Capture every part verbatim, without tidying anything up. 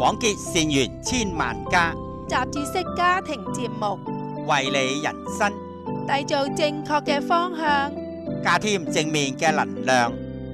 廣結善緣千萬家， 雜誌式家庭節目， 為你人生締造正確嘅方向， 加添正面嘅能量。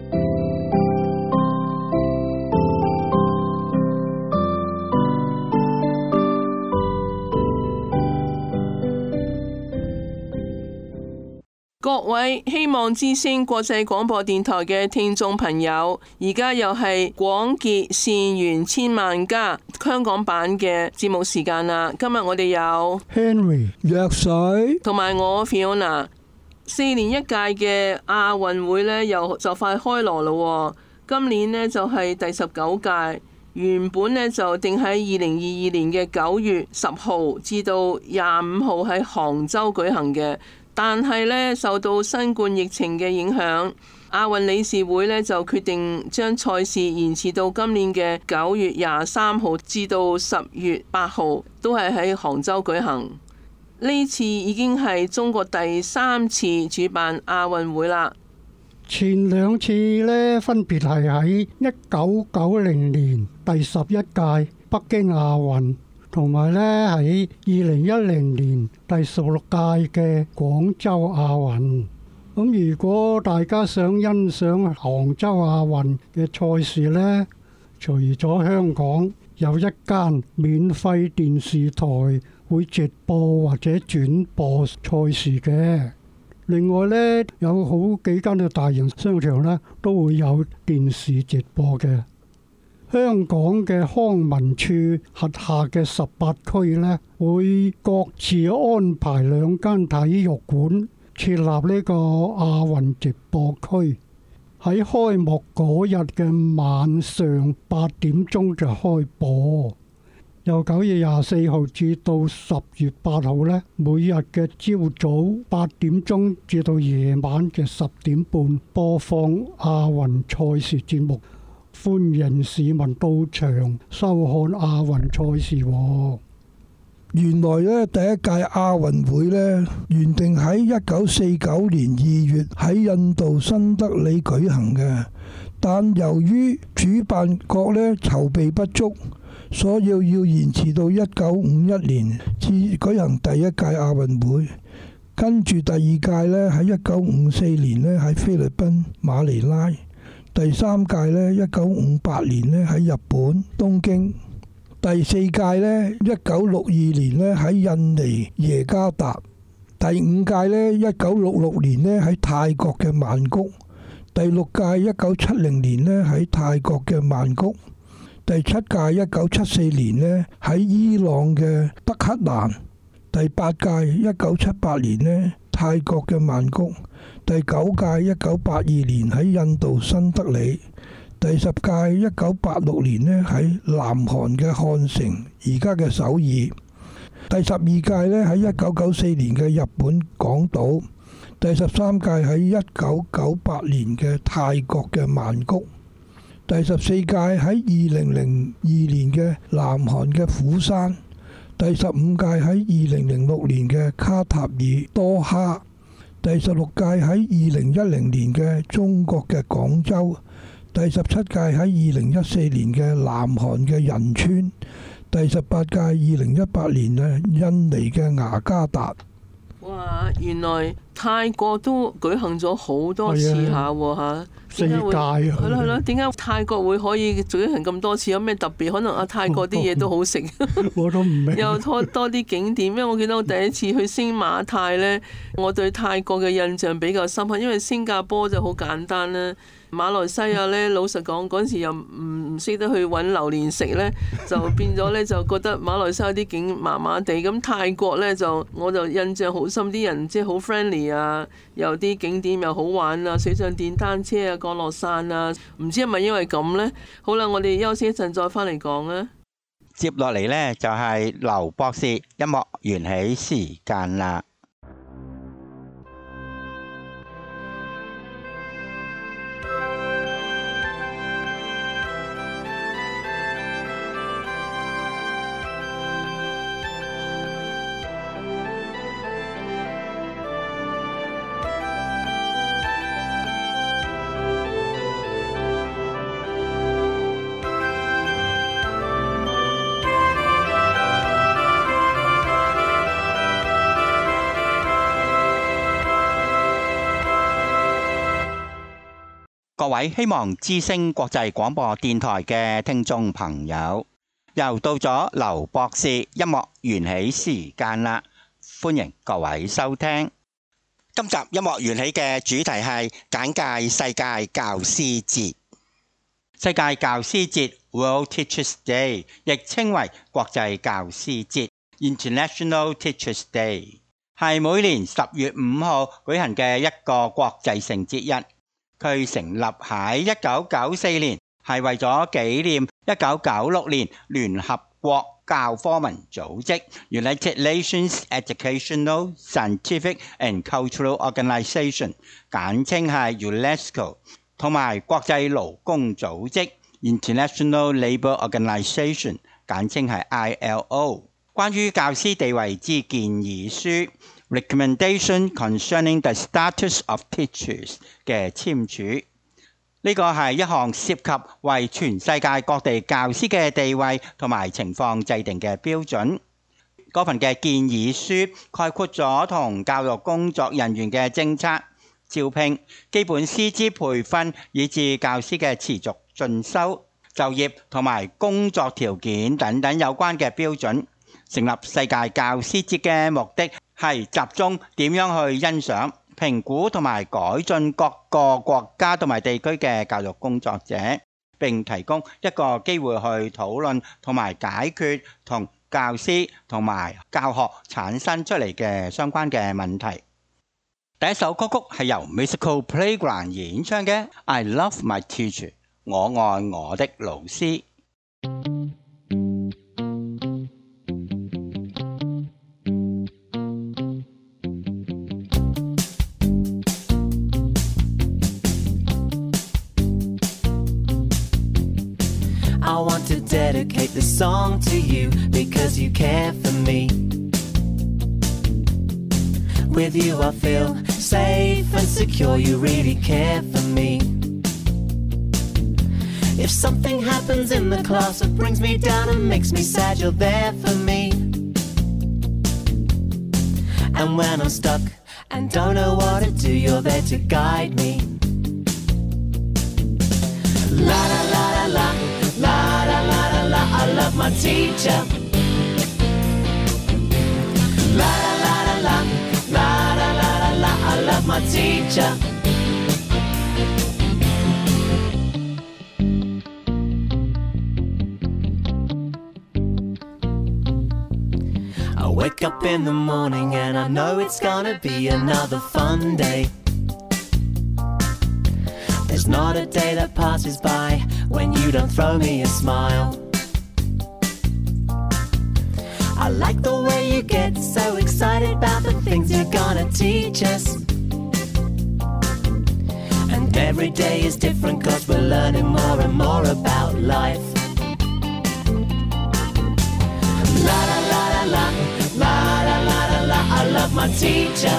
各位希望之聲國際廣播電台嘅聽眾朋友，而家又係廣結善緣千萬家香港版嘅節目時間啦。今日我哋有 Henry 藥水同埋我 Fiona。四年一屆嘅亞運會呢，又就快開鑼咯。今年呢，就係第十九屆，原本呢，就定喺二零二二年嘅九月十號至到廿五號喺杭州舉行嘅。但係咧，受到新冠疫情嘅影響，亞運理事會咧就決定將賽事延遲到今年嘅九月廿三號至到十月八號，都係喺杭州舉行。呢次已經係中國第三次主辦亞運會啦。 前兩次咧分別係喺一九九零年第十一屆北京亞運，同埋咧喺二零一零年第十六屆嘅廣州亞運。咁如果大家想欣賞杭州亞運嘅賽事呢，除咗香港有一間免費電視台會直播或者轉播賽事嘅，另外呢，有好幾間嘅大型商場呢都會有電視直播嘅。香港嘅康文署轄下嘅十八區呢，會各自安排兩間體育館設立呢個亞運直播區。喺開幕嗰日嘅晚上八點鐘就開播，由九月廿四號至到十月八號呢，每日嘅朝早八點鐘至到夜晚嘅十點半播放亞運賽事節目。歡迎市民到場收看亞運賽事。 原來咧第一屆亞運會咧原定喺一九四九年二月喺印度新德里舉行嘅，但由於主辦國咧籌備不足，所以要延遲到一九五一年至舉行第一屆亞運會。跟住第二屆咧喺一九五四年咧喺菲律賓馬尼拉。第三屆呢，一九五八年呢喺日本東京；第四屆呢，一九六二年呢喺印尼耶加達；第五屆呢，一九六六年呢喺泰國嘅曼谷；第六屆一九七零年呢喺泰國嘅曼谷；第七屆一九七四年呢喺伊朗嘅德黑蘭；第八屆一九七八年呢泰國嘅曼谷。第九屆一九八二年喺印度新德里，第十屆一九八六年呢喺南韓嘅漢城，而家嘅首爾。第十二屆呢喺一九九四年嘅日本廣島，第十三屆喺一九九八年嘅泰國嘅曼谷，第十四屆喺二零零二年嘅南韓嘅釜山，第十五屆喺二零零六年嘅卡塔爾多哈。第十六屆喺二零一零年嘅中國嘅廣州，第十七屆喺二零一四年嘅南韓嘅仁川，第十八屆二零一八年嘅印尼嘅雅加達。 哇！原來泰國都舉行咗好多次下喎嚇， 四屆啊！ 係咯係咯，點解泰國會可以舉行咁多次？有咩特別？可能啊泰國啲嘢都好食， 我都唔明。 又多多啲景點，因為我記得我第一次去星馬泰呢，我對泰國嘅印象比較深刻，因為新加坡就好簡單啦。馬來西亞呢，老實講嗰陣時又唔唔識得去揾榴蓮食呢，就變咗呢，就覺得馬來西亞啲景麻麻地。咁泰國呢，就我就印象好深，啲人即係好 friendly 啊，又啲景點又好玩啊，水上電單車啊，降落傘啊，唔知係咪因為咁呢？好啦，我哋休息一陣再翻嚟講啊。 接落嚟呢，就係劉博士音樂緣起時間啦。 各位希望之聲國際廣播電台嘅聽眾朋友，又到咗劉博士音樂緣起時間啦，歡迎各位收聽。今集音樂緣起嘅主題係簡介世界教師節。世界教師節 World Teachers Day 亦稱為國際教師節 International Teachers Day， 係每年十月五號舉行嘅一個國際性節日。佢成立喺一九九四年，係為咗紀念一九九六年聯合國教科文組織 United Nations Educational, Scientific and Cultural Organization 簡稱係 UNESCO 同埋國際勞工組織 International Labour Organization 簡稱係 I L O 關於教師地位之建議書 Recommendation Concerning the Status of Teachers 嘅簽署。呢個係一項涉及為全世界各地教師嘅地位同埋情況制定嘅標準。嗰份嘅建議書概括咗同教育工作人員嘅政策、招聘、基本師資培訓，以至教師嘅持續進修、就業同埋工作條件等等有關嘅標準。成立世界教師節嘅目的係集中點樣去欣賞、評估同埋改進各個國家同埋地區嘅教育工作者，並提供一個機會去討論同埋解決同教師同埋教學產生出嚟嘅相關嘅問題。第一首歌曲係由 Musical Playground 演唱嘅 I Love My Teacher， 我愛我的老師。 I want to dedicate this song to you because you care for me. With you I feel safe and secure, you really care for me. If something happens in the class that brings me down and makes me sad, you're there for me. And when I'm stuck and don't know what to do, you're there to guide me. La la la la la, la la la la la, I love my teacher. La la la la la, la la la la la, I love my teacher. I wake up in the morning and I know it's gonna be another fun day. There's not a day that passes by when you don't throw me a smile. I like the way you get so excited about the things you're gonna teach us. And every day is different 'cause we're learning more and more about life. La la la la la, la la la la la, I love my teacher.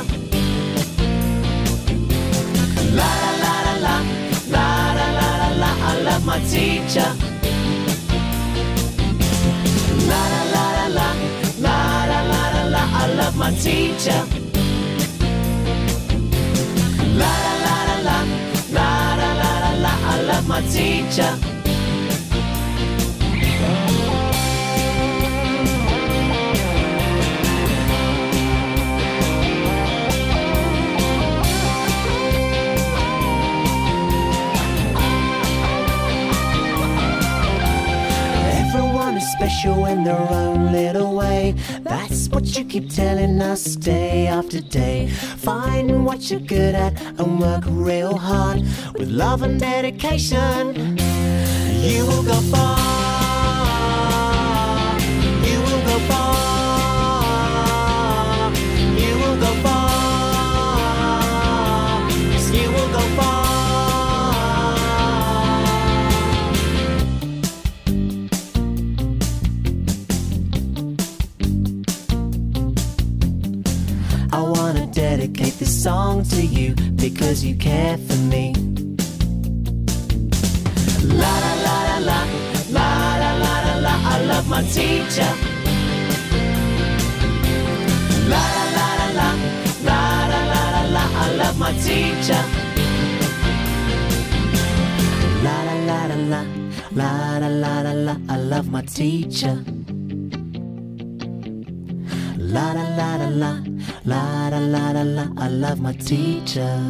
La la la la la, la la la la la, I love my teacher. La la la la la, la la la la la, I love my teacher. La la la la la, la la la la la, I love my teacher. Special in their own little way. That's what you keep telling us day after day. Find what you're good at and work real hard. With love and dedication, you will go far. You will go far. You will go far. Yes, you will go far. Dedicate this song to you because you care for me. La la la la la, la la la la la, I love my teacher. La la la la la, la la la la la, I love my teacher. la, la da la da la, I love my teacher. La da la da la, la da la da la, I love my teacher.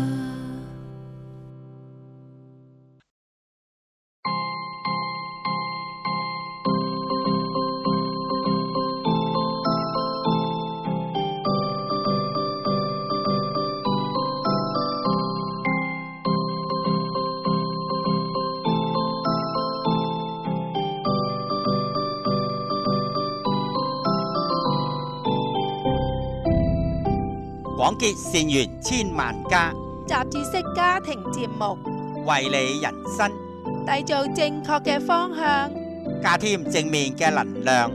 廣結善緣千萬家， 雜誌式家庭節目， 為你人生締造正確嘅方向， 加添正面嘅能量。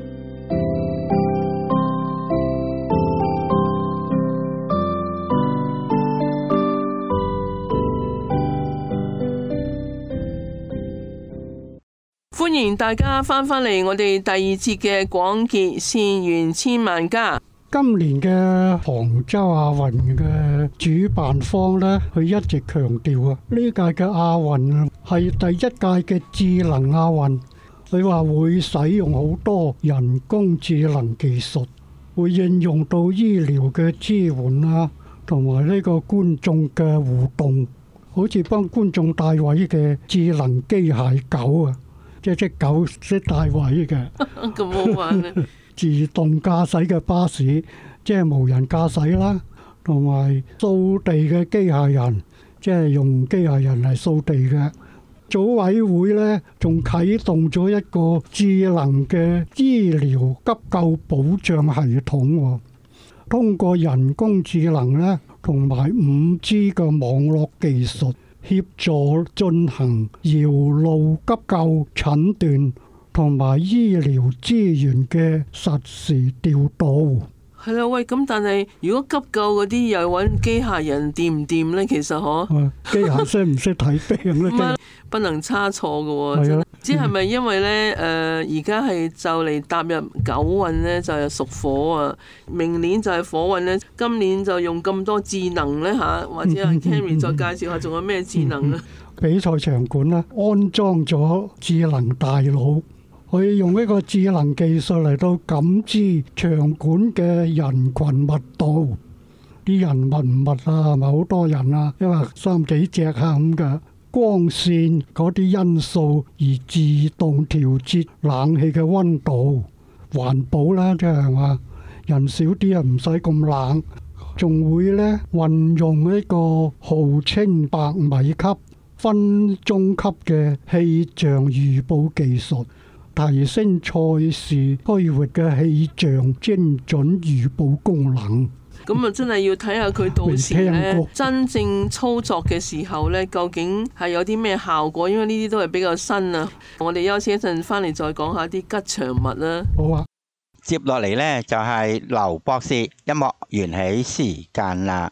歡迎大家翻返嚟我哋第二節嘅廣結善緣千萬家。 今年嘅杭州亞運嘅主辦方呢，佢一直強調啊，呢屆嘅亞運係第一屆嘅智能亞運。佢話會使用好多人工智能技術，會應用到醫療嘅支援啊，同埋呢個觀眾嘅互動，好似幫觀眾帶位嘅智能機械狗啊，即係隻狗識帶位嘅， 咁好玩啊！ 自動駕駛嘅巴士，即係無人駕駛啦，同埋掃地嘅機械人，即係用機械人嚟掃地嘅。組委會呢仲啟動咗一個智能嘅醫療急救保障系統，通過人工智能呢同埋五 G 嘅網絡技術協助進行遙路急救診斷同埋醫療資源嘅實時調度。 係啦，喂，咁但係如果急救嗰啲又揾機械人掂唔掂呢？其實嗬， 機械識唔識睇病呢？ 唔係不能差錯嘅喎。係啊，只係咪因為呢？誒而家係就嚟踏入九運呢，就係屬火啊。明年就係火運呢，今年就用咁多智能呢。嚇，或者阿 Henry 再介紹下仲有咩智能啊？ 比賽場館呢，安裝咗智能大腦。佢用呢個智能技術嚟到感知場館嘅人群密度，啲人密唔密啊？係咪好多人啊？因為三幾隻啊咁嘅光線嗰啲因素而自動調節冷氣嘅溫度，環保啦，即係話人少啲啊，唔使咁冷，仲會咧運用呢個號稱百米級、分鐘級嘅氣象預報技術。提升賽事區域嘅氣象精準預報功能。 咁啊，真係要睇下佢到時咧真正操作嘅時候咧，究竟係有啲咩效果？因為呢啲都係比較新啊。我哋休息一陣，翻嚟再講下啲吉祥物啦。 好啊。 接落嚟呢，就係劉博士音樂緣起時間啦。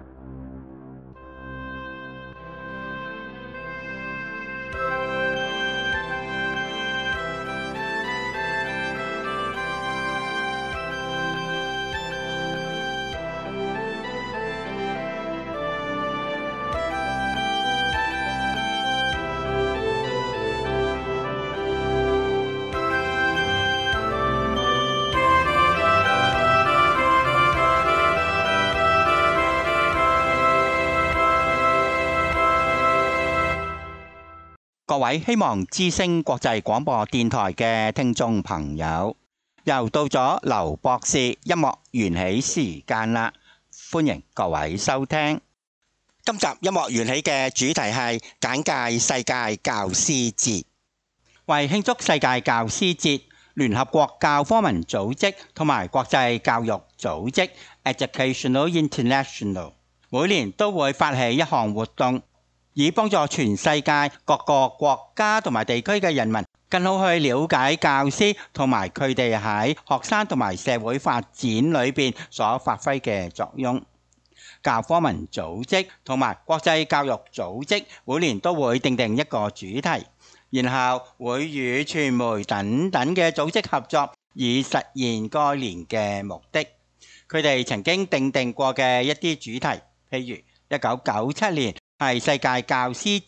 各位希望之聲國際廣播電台嘅聽眾朋友，又到咗劉博士音樂緣起時間啦，歡迎各位收聽。今集音樂緣起嘅主題係簡介世界教師節。為慶祝世界教師節，聯合國教科文組織同埋國際教育組織 Educational International 每年都會發起一項活動，以幫助全世界各個國家同埋地區嘅人民更好去了解教師同埋佢哋喺學生同埋社會發展裏邊所發揮嘅作用。教科文組織同埋國際教育組織每年都會訂定一個主題，然後會與傳媒等等嘅組織合作，以實現該年嘅目的。佢哋曾經訂定過嘅一啲主題，譬如一九九七年係世界教師節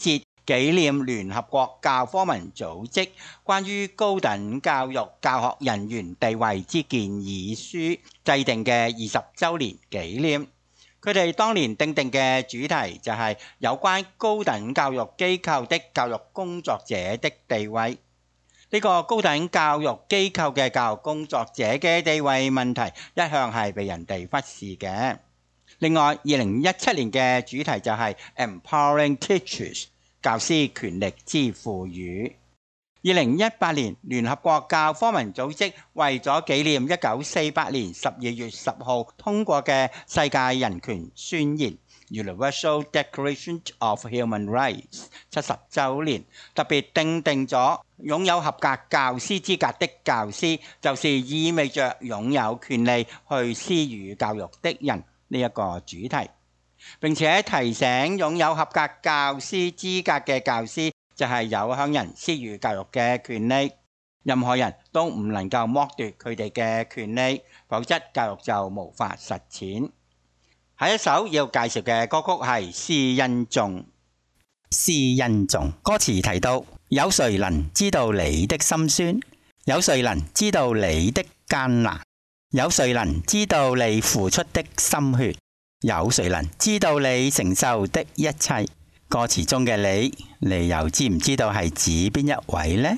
紀念聯合國教科文組織關於高等教育教學人員地位之建議書制定嘅二十週年紀念。佢哋當年訂定嘅主題就係有關高等教育機構的教育工作者的地位。呢個高等教育機構嘅教育工作者嘅地位問題一向係被人哋忽視嘅。另外，二零一七年嘅主題就係 Empowering Teachers， 教師權力之賦予。二零一八年，聯合國教科文組織為咗紀念一九四八年十二月十號通過嘅世界人權宣言 Universal Declaration of Human Rights 七十週年，特別訂定咗擁有合格教師資格的教師，就是意味着擁有權利去施予教育的人呢一個主題。並且提醒擁有合格教師資格嘅教師就係有向人施予教育嘅權利，任何人都唔能夠剝奪佢哋嘅權利，否則教育就無法實踐。下一首要介紹嘅歌曲係《施恩頌》。施恩頌歌詞提到：有誰能知道你的心酸？有誰能知道你的艱難？有誰能知道你付出的心血？有誰能知道你承受的一切？歌詞中嘅你，你又知唔知道係指邊一位呢？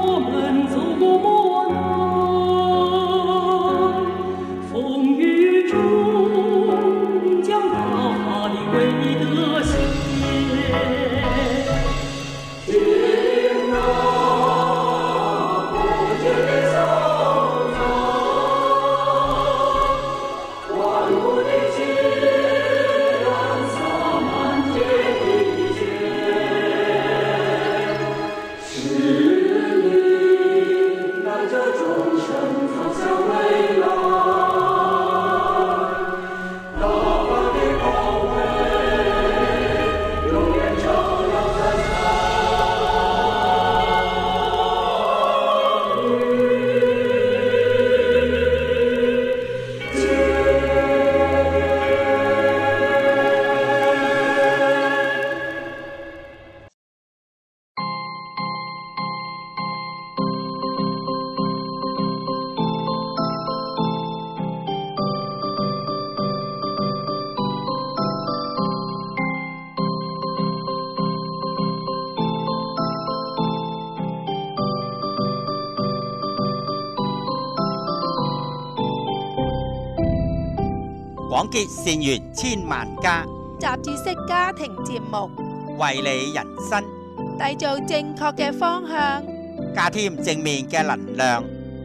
我们走过磨难，风雨中将到他的唯一的线。听那不竭的颂唱，万物的起源洒满天地间。是你带着众生走向未来，大地的光辉永远照耀在廣結善緣千萬家， 雜誌式家庭節目， 為你人生締造正確嘅方向。 加添正面嘅能量。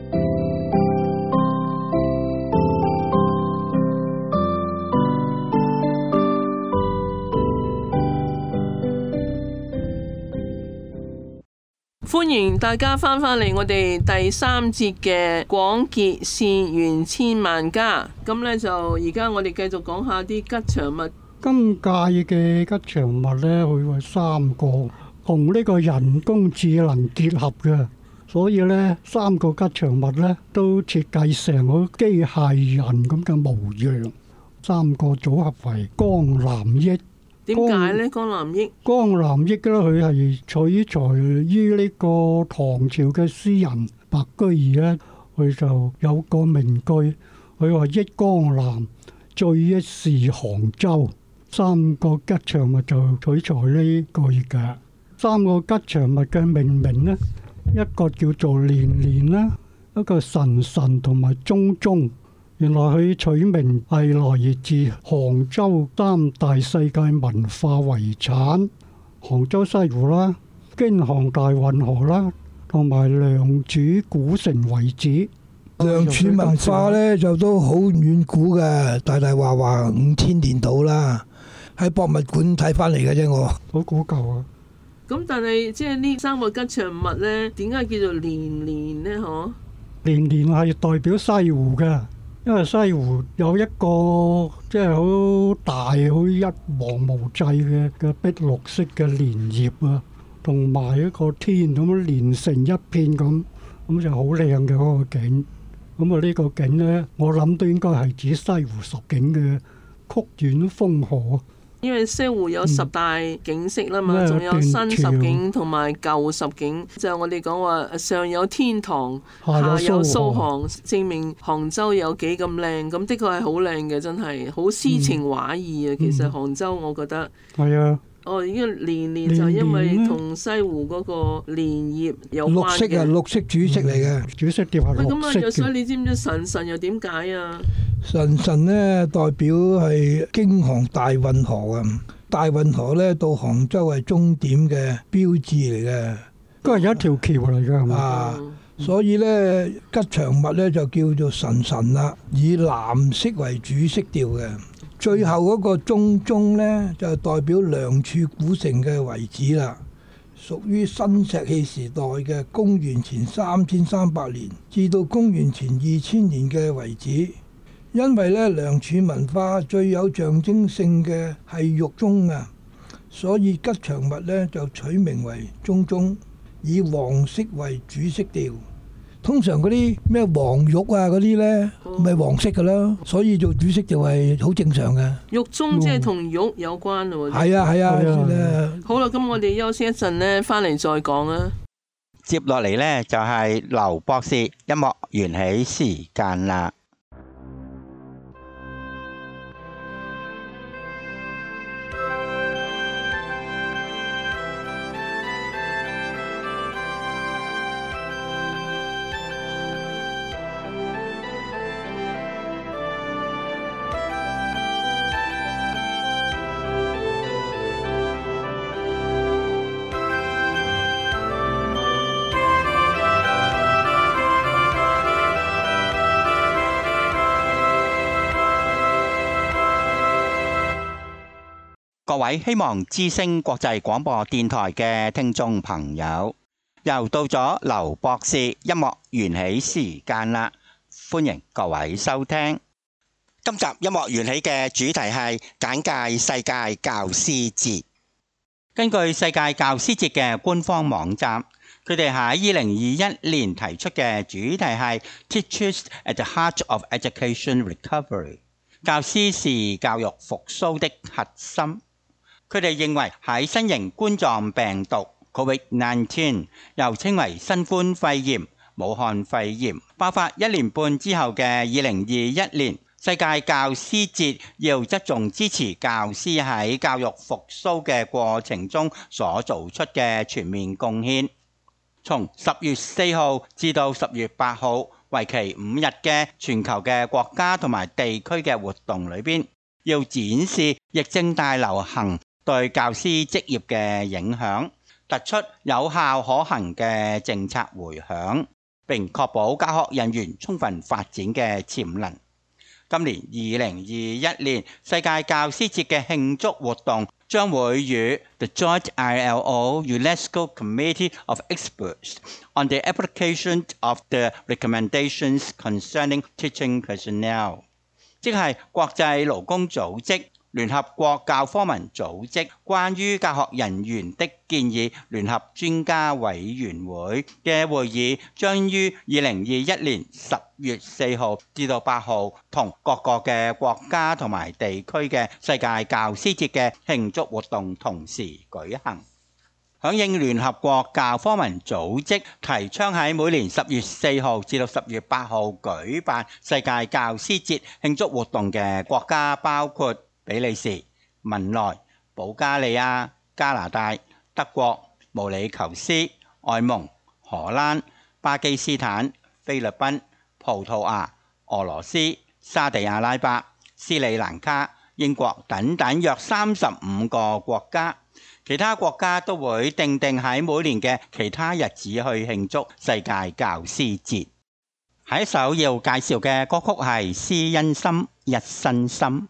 歡迎大家翻返嚟我哋第三節嘅廣結善緣千萬家。咁呢，就而家我哋繼續講下啲吉祥物。 今屆嘅吉祥物呢，佢話三個同呢個人工智能結合嘅，所以呢三個吉祥物呢都設計成個機械人咁嘅模樣，三個組合為江南憶。 點解呢？江南憶江南憶咧，佢係取材於呢個唐朝嘅詩人白居易咧，佢就有個名句，佢話憶江南，最憶是杭州。三個吉祥物就取材呢句嘅。三個吉祥物嘅命名呢，一個叫做年年啦，一個神神同埋中中。原來佢取名係來自杭州三大世界文化遺產，杭州西湖啦、京杭大運河啦，同埋良渚古城遺址。 良渚文化呢就都好遠古嘅，大大話話五千年到啦，喺博物館睇翻嚟嘅啫，我好古舊啊！ 咁但係即係呢三個吉祥物呢，點解叫做年年呢？嗬？ 年年係代表西湖嘅。因為西湖有一個即係好大、好一望無際嘅嘅碧綠色嘅蓮葉啊，同埋一個天咁樣連成一片咁，咁就好靚嘅嗰個景。咁啊呢個景呢，我諗都應該係指西湖十景嘅曲園風荷。 因為西湖有十大景色啦嘛，仲、嗯、有新十景同埋舊十景，就係我哋講話上有天堂，下有蘇杭，證明杭州有幾咁靚。咁的確係好靚嘅，真係好詩情畫意啊！嗯、其實杭州我覺得係啊。 哦，呢個年年就因為同西湖嗰個蓮葉有關嘅。綠色啊，綠色主色嚟嘅， 主色調係綠色嘅。 咁啊，若水你知唔知神神又點解啊？ 神神呢代表係京杭大運河啊！大運河呢到杭州係終點嘅標誌嚟嘅， 都係一條橋嚟嘅，係嘛？ 啊，所以呢吉祥物呢就叫做神神啦，以藍色為主色調嘅。最後嗰個中中呢，就代表良渚古城嘅遺址啦，屬於新石器時代嘅公元前三千三百年至到公元前二千年嘅遺址。因為呢良渚文化最有象徵性嘅係玉鐘啊，所以吉祥物呢就取名為中中，以黃色為主色調。通常嗰啲咩黃玉啊嗰啲呢，咪、哦、黃色噶啦，所以做主色就係好正常嘅。 玉鐘即係同玉有關咯。 係啊係啊。 好啦，咁我哋休息一陣呢，翻嚟再講啊。 接落嚟呢，就係劉博士音樂緣起時間啦。 各位希望之聲國際廣播電台嘅聽眾朋友，又到咗劉博士音樂緣起時間啦，歡迎各位收聽。今集音樂緣起嘅主題係簡介世界教師節。根據世界教師節嘅官方網站，佢哋喺二零二一年提出嘅主題係 Teachers at the Heart of Education Recovery， 教師是教育復甦的核心。佢哋認為喺新型冠狀病毒 COVID 十九， 又稱為新冠肺炎、武漢肺炎爆發一年半之後嘅二零二一年，世界教師節要側重支持教師喺教育復甦嘅過程中所做出嘅全面貢獻。從十月四號至到十月八號，為期五日嘅全球嘅國家同埋地區嘅活動裏邊，要展示疫症大流行對教師職業嘅影響，突出有效可行嘅政策迴響，並確保教學人員充分發展嘅潛能。今年二零二一年世界教師節嘅慶祝活動將會與 The Joint I L O UNESCO Committee of Experts on the Application of the Recommendations Concerning Teaching Personnel， 即係國際勞工組織、聯合國教科文組織關於教學人員的建議聯合專家委員會嘅會議，將於二零二一年十月四號至到八號同各個嘅國家同埋地區嘅世界教師節嘅慶祝活動同時舉行。響應聯合國教科文組織提倡喺每年十月四號至到十月八號舉辦世界教師節慶祝活動嘅國家包括比利時、文萊、保加利亞、加拿大、德國、毛里求斯、愛蒙、荷蘭、巴基斯坦、菲律賓、葡萄牙、俄羅斯、沙地阿拉伯、斯里蘭卡、英國等等約三十五個國家。其他國家都會定定喺每年嘅其他日子去慶祝世界教師節。下一首要介紹嘅歌曲係施恩心一身心。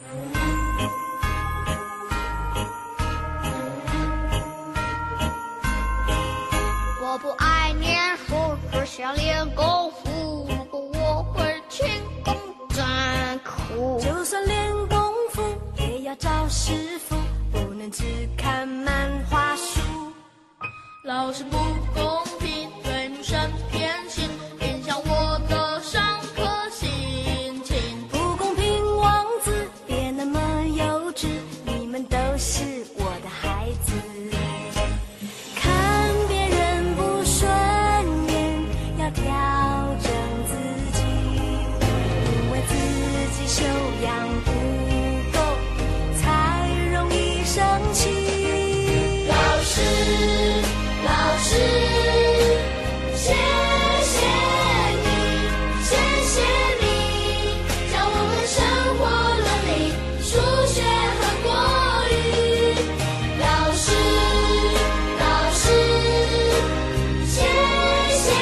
我不愛念書，只想練功夫。如果我會勤工真苦，就算練功夫，也要找師傅，不能只看漫畫書。老師不公平，對女生偏心，影響我的上課心情。不公平，王子別那麼幼稚，你們都是我的孩子。調整自己，因為自己修養不夠，才容易生氣。老師，老師，謝謝你，謝謝你，教我們生活倫理、數學和國語。老師，老師，謝謝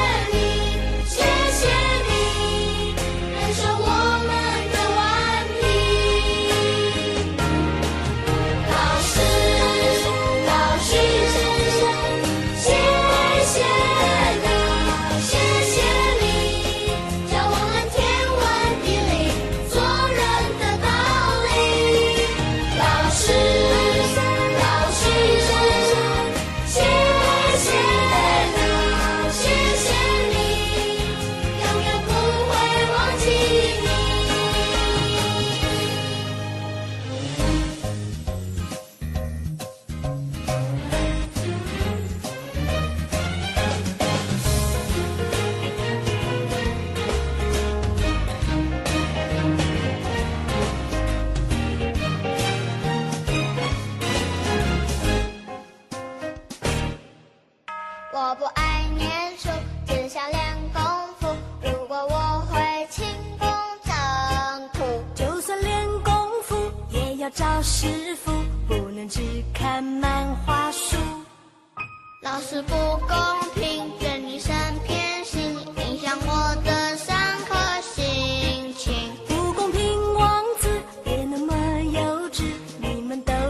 我不愛念書，只想練功夫。如果我會勤工真苦，就算練功夫，也要找師傅，不能只看漫畫書。老師不公平，對女生偏心，影響我的上課心情。不公平，王子別那麼幼稚，你們都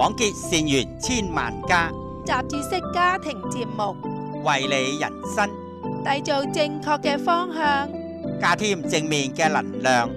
廣結善緣千萬家， 雜誌式家庭節目， 為你人生締造正確嘅方向， 加添正面嘅能量。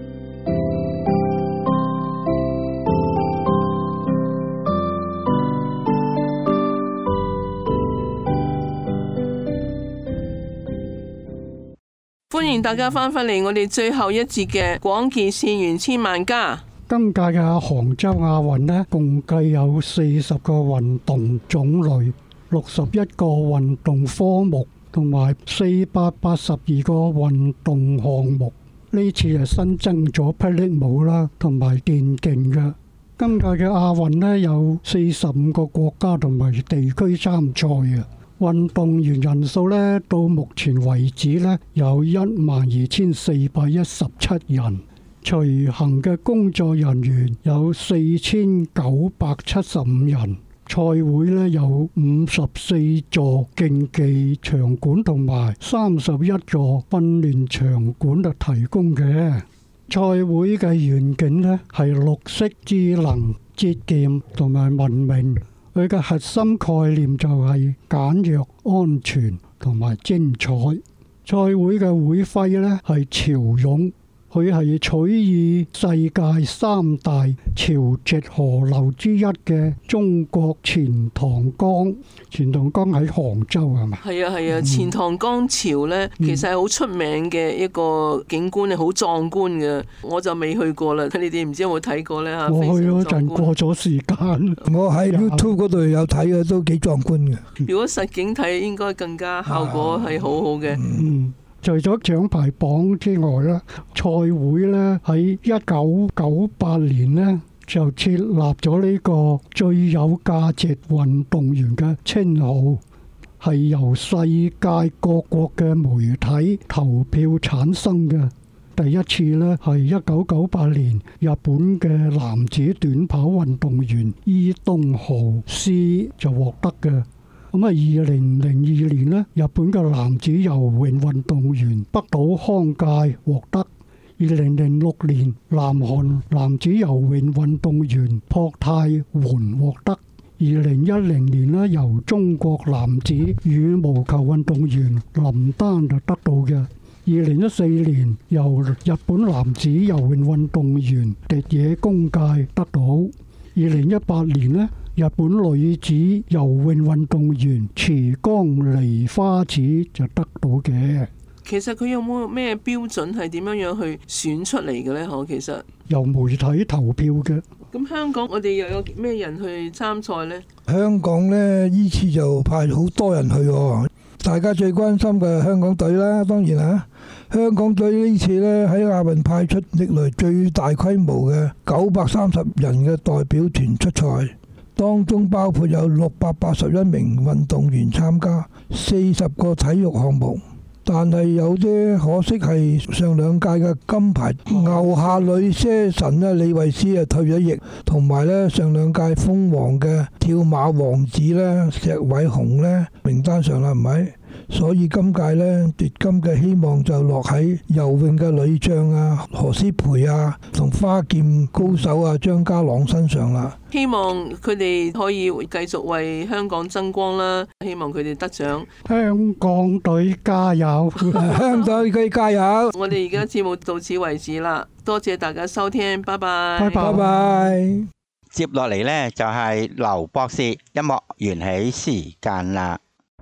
歡迎大家翻返嚟我哋最後一節嘅廣結善緣千萬家。 今屆嘅杭州亞運呢，共計有四十個運動種類、六十一個運動科目同埋四百八十二個運動項目。呢次係新增咗霹靂舞啦，同埋電競嘅。今屆嘅亞運呢，有四十五個國家同埋地區參賽嘅。運動員人數呢，到目前為止呢，有一萬二千四百一十七人。隨行嘅工作人員有四千九百七十五人。賽會呢，有五十四座競技場館同埋三十一座訓練場館嚟提供嘅。賽會嘅願景呢，係綠色、智能、節儉同埋文明。佢嘅核心概念就係簡約、安全同埋精彩。賽會嘅會徽呢，係潮湧。佢係取以世界三大潮汐河流之一嘅中國錢塘江。錢塘江喺杭州係咪？ 係啊係啊，錢塘江潮呢，其實係好出名嘅一個景觀，係好壯觀嘅。我就未去過啦，你哋唔知有冇睇過呢？ 我去嗰陣過咗時間， 我喺 YouTube 嗰度有睇嘅，都幾壯觀嘅。 如果實景睇，應該更加效果係好好嘅。 嗯。除咗獎牌榜之外咧，賽會咧喺一九九八年呢就設立咗呢個最有價值運動員嘅稱號，係由世界各國嘅媒體投票產生嘅。第一次呢係一九九八年日本嘅男子短跑運動員伊東豪司就獲得嘅。咁啊，二零零二年呢，日本嘅男子游泳運動員北島康介獲得；二零零六年，南韓男子游泳運動員朴泰桓獲得；二零一零年呢，由中國男子羽毛球運動員林丹就得到嘅；二零一四年，由日本男子游泳運動員荻野公介得到；二零一八年呢，日本女子游泳運動員池江梨花子就得到嘅。 其實佢有冇咩標準係點樣樣去選出嚟嘅呢？嗬，其實由媒體投票嘅。 咁香港我哋又有咩人去參賽呢？ 香港呢，依次就派好多人去喎。大家最關心嘅香港隊啦，當然啦。香港隊呢次呢，喺亞運派出歷來最大規模嘅九百三十人嘅代表團出賽。當中包括有六百八十一名運動員參加，四十個體育項目。但係有啲可惜係上兩屆嘅金牌牛下女車神咧，李慧詩啊退咗役，同埋咧上兩屆封王嘅跳馬王子咧石偉雄咧名單上啦，唔係。所以今屆呢奪金嘅希望就落喺游泳嘅女將啊何詩蓓啊同花劍高手啊張家朗身上啦。 希望佢哋可以繼續為香港爭光啦，希望佢哋得獎。 香港隊加油！ 香港隊加油！ 我哋而家節目到此為止啦，多謝大家收聽，拜拜。 拜拜。 拜拜。 接落嚟呢，就係劉博士音樂緣起時間啦。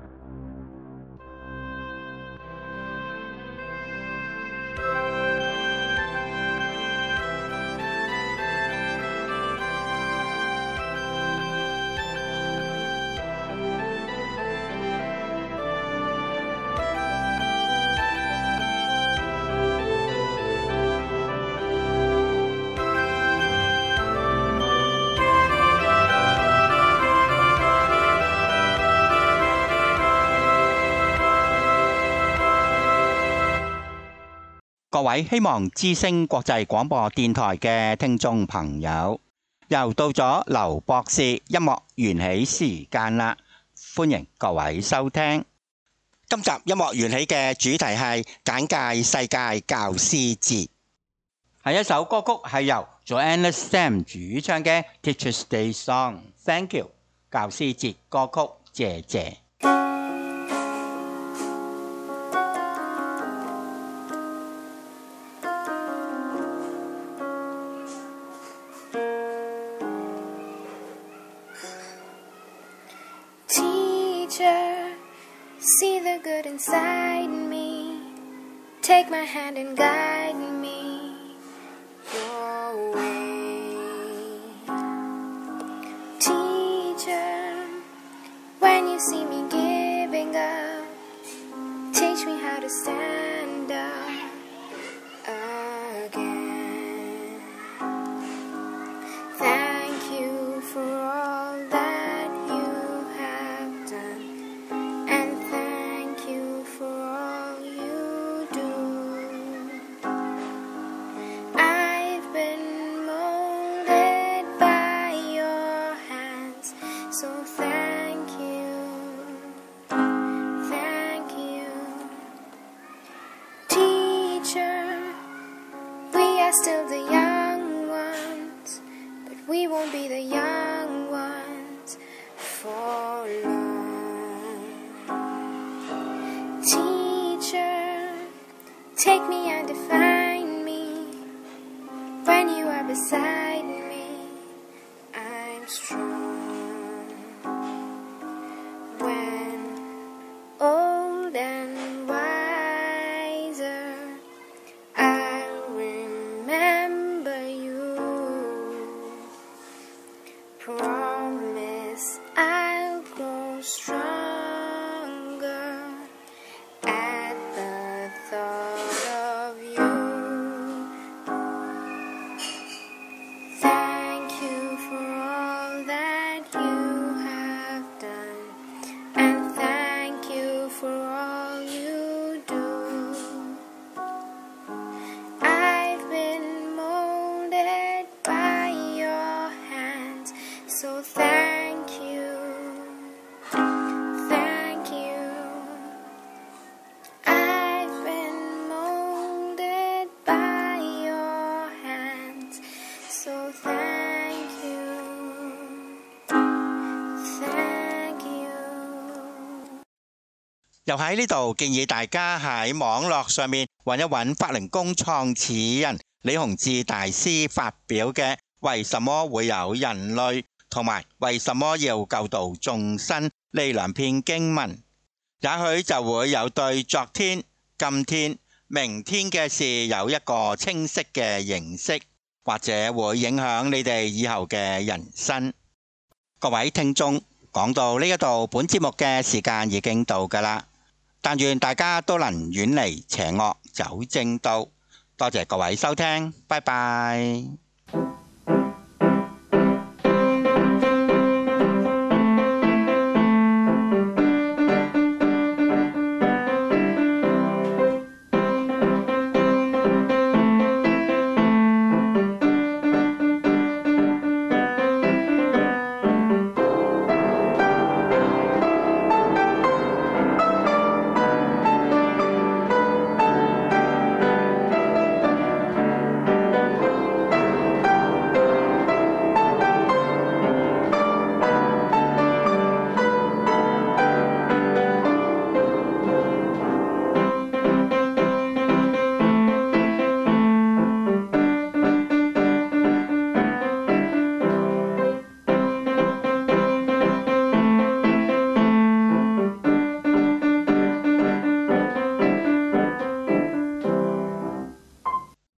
各位希望之聲國際廣播電台嘅聽眾朋友，又到咗劉博士音樂緣起時間啦，歡迎各位收聽。今集音樂緣起嘅主題係簡介世界教師節，係一首歌曲係由 Joanna Sam 主唱嘅 Teachers Day Songs。 Thank you 教師節歌曲謝謝。 Teacher, see the good inside me. Take my hand and guide me your way. Teacher, when you see me giving up, teach me how to stand up again. Thank you for all that you have done, and thank you for all you do. I've been molded by your hands, so thank you, thank you. Teacher, we are still the young ones, but we won't be the young ones for long. Teacher, take me and define me. When you are beside me, I'm strong. When old and wiser, I'll remember you. Promise I'll grow stronger at the thought of you. Thank you for all that you have done, and thank you for all you do. I've been molded by your hands, so thank you, thank you. I've been molded by your hands, so thank you, thank you. 又喺呢度建議大家喺網絡上面揾一揾法輪功創始人李洪志大師發表嘅為什麼會有人類同埋為什麼要救度眾生呢兩篇經文，也許就會有對昨天、今天、明天嘅事有一個清晰嘅認識，或者會影響你哋以後嘅人生。各位聽眾，講到呢一度，本節目嘅時間已經到㗎啦。但願大家都能遠離邪惡，走正道。多謝各位收聽，拜拜。